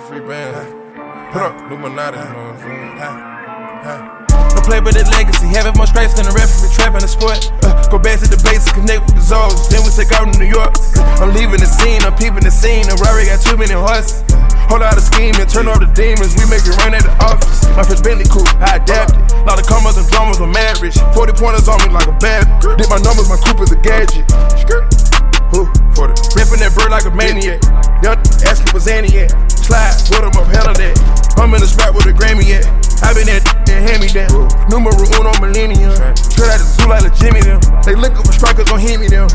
free band. Put up, Illuminati, you know what I'm saying? Don't play with the legacy, having more stripes than the referee, trapping the sport. Go back to the basics, connect with the Zoes, then we take out to New York. I'm leaving the scene, I'm peeping the scene, and Rory got too many horses. Whole lot of scheming, turn off the demons, we make it rain at the office. My first Bentley coupe, I adapted. Lot of commas and dramas, I'm mad rich. 40 pointers on me like a bad. Did my numbers, my coupe is a gadget. Who? 40. Ripping that bird like a maniac. Young ask me what's Annie at. Slide, put him up, hell of that. I'm in the spot with a Grammy at. I been there and hand me down. Numero uno millennium. Straight out the zoo like a Jimmy them. They looking for strikers, gon' hit me them.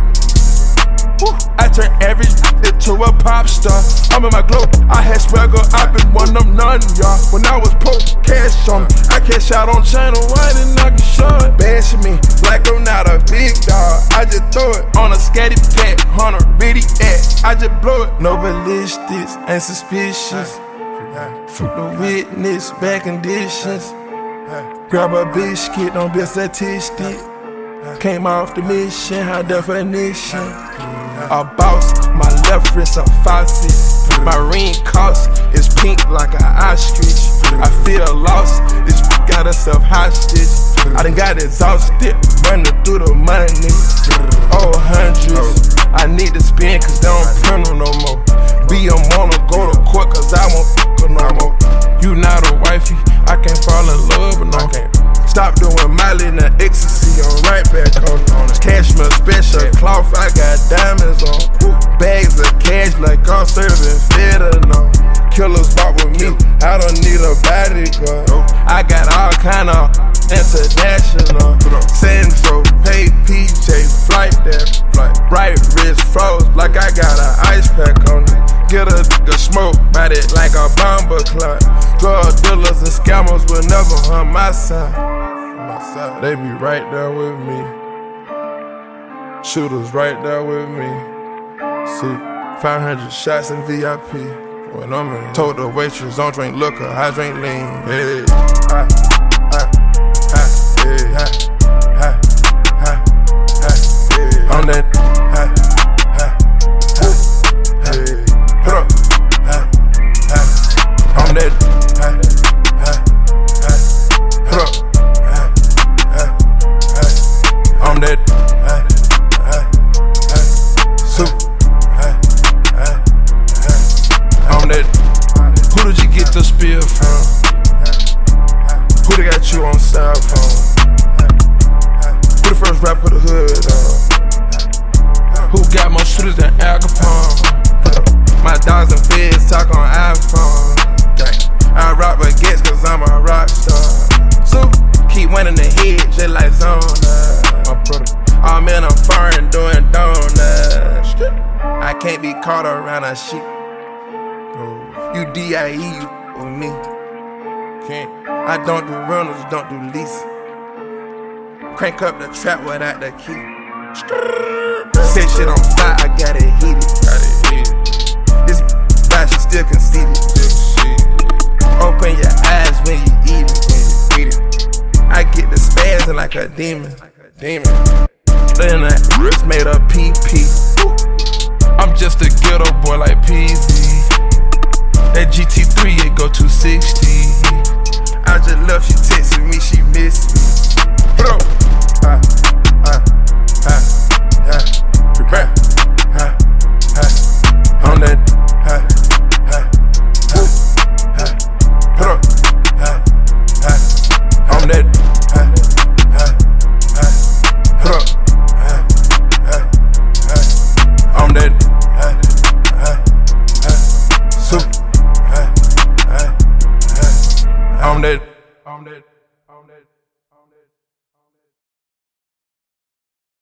I turn average into a pop star. I'm in my glow, I had swagger, I been one of them none, y'all. When I was poor, cash on me. I cash out on channel, why didn't I get short? Bashing me like I'm not a big dog. I just throw it on a scatty pack, Hunter, ready at. I just blow it. No ballistics, ain't suspicious. Fruit the witness, bad conditions. Grab a biscuit, don't be a statistic. Came off the mission, high definition. A boss, my left wrist a faucet. My ring cost is pink like an ostrich. I feel lost, this got herself hostage. I done got exhausted, running through the money. Oh, hundreds, I need to spend cause they don't print them no more. Be a wanna go to court cause I won't fuck her no more. You not a wifey, I can't fall in love but no. Stop doing Miley and the ecstasy, I'm right back on it. Cashmere special cloth, I got diamonds on. Bags of cash like I'm serving fentanyl. Killers walk with me, I don't need a bodyguard. I got all kind of international. Sandro, pay PJ, flight that flight. Right wrist froze like I got an ice pack on it. Get a nigga smoke, bite it like a bomber clock. Drug dealers and scammers will never harm my side. They be right there with me. Shooters right there with me. See, 500 shots in VIP. When I'm in, told the waitress, don't drink liquor, I drink lean. Hey, I'm that. Put up. I'm that. Put up. I'm that. Soup. I'm that. Who did you get the spear from? Who they got you on cell phone? Who the first rap of the hood on? Who got more shooters than Al Capone? My dogs and feds talk on iPhone. I rock baguettes cause I'm a rock star. So keep winning the head just like Zona. Oh man, I'm foreign doing donuts. I can't be caught around a sheep. You DIE, you with me. Can't. I don't do rentals, don't do lease. Crank up the trap without the key. Set shit on fire, I got it heated. This she still conceited. Open your eyes when you eat it. I get the spazzing like a demon. Then that wrist made a PP. I'm just a ghetto boy like PZ. That GT3 it go 260. I just love she texting me, she missed me. Bro, on that. I'm dead.